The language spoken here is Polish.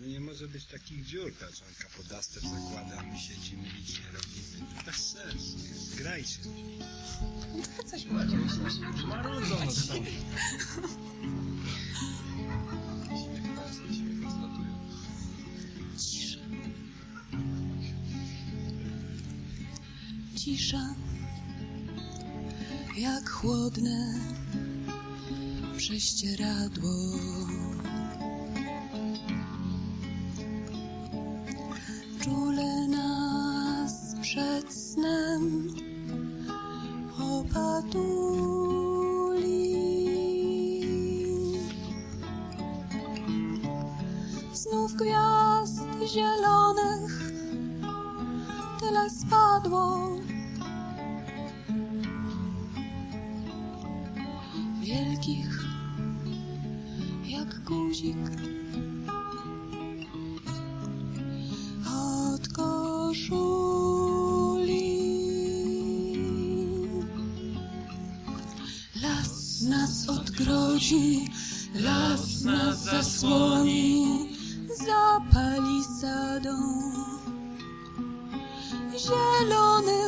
nie może być takich dziur, patrz, on kapodaster zakłada, a my siedzimy, nic nie robimy. To bez sensu jest. Grajcie. No to coś powiedziałeś. Marudzą no są. Cisza. Cisza. Jak chłodne prześcieradło. Czule nas przed snem opatuli. Znów gwiazd zielonych tyle spadło. Wielkich jak guzik od koszuli. Las nas odgrodzi, las nas zasłoni za palisadą. Zielony